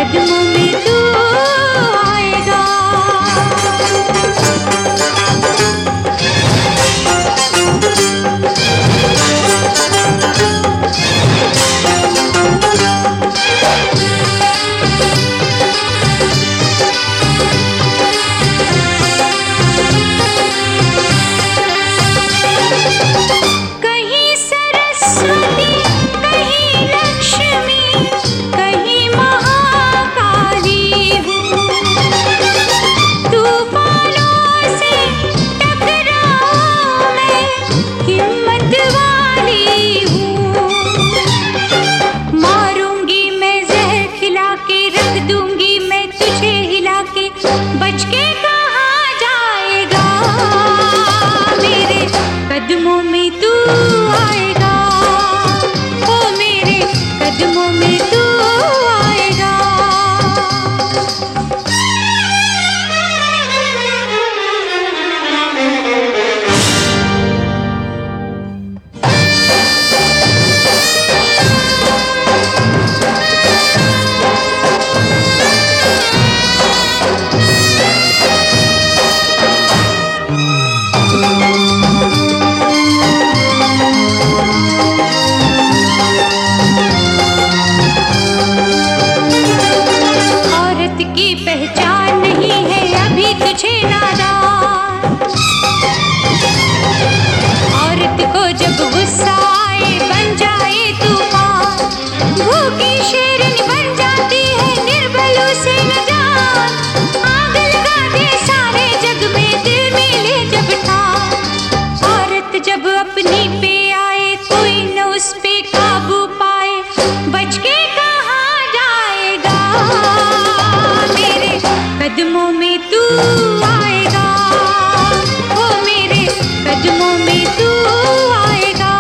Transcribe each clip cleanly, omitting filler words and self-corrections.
कदमों में तू आएगा। कहीं सरस्वती, कहीं लक्ष्मी, कहीं महाकाली हूँ। तूफानों से टकराऊं मैं, हिम्मत वाली हूँ। मारूंगी मैं जहर खिला के, रख दूंगी मैं तुझे हिला के, बच के कहाँ जाएगा। मेरे कदमों में तू आएगा, ओ मेरे कदमों में तू आएगा। औरत की पहचान नहीं है अभी तुझे नादान। औरत को जब गुस्सा आए बन जाए तूफान, भूखी शेरनी बन जाती है निर्बलों से न जान। आग लगा दे सारे जग में, दिल में ले जब ठान। औरत जब अपनी पे आए कोई न उस पे काबू पाए, बच के कहाँ जाएगा। मेरे कदमों में तू आएगा, ओ मेरे कदमों में तू आएगा।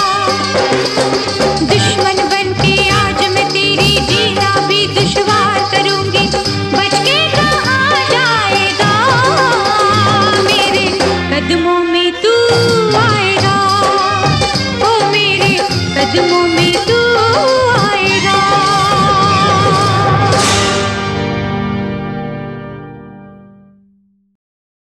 दुश्मन बन के आज मैं तेरी जीना भी दुश्वार करूंगी, बच के कहाँ जाएगा। मेरे कदमों में तू आएगा, ओ मेरे कदमों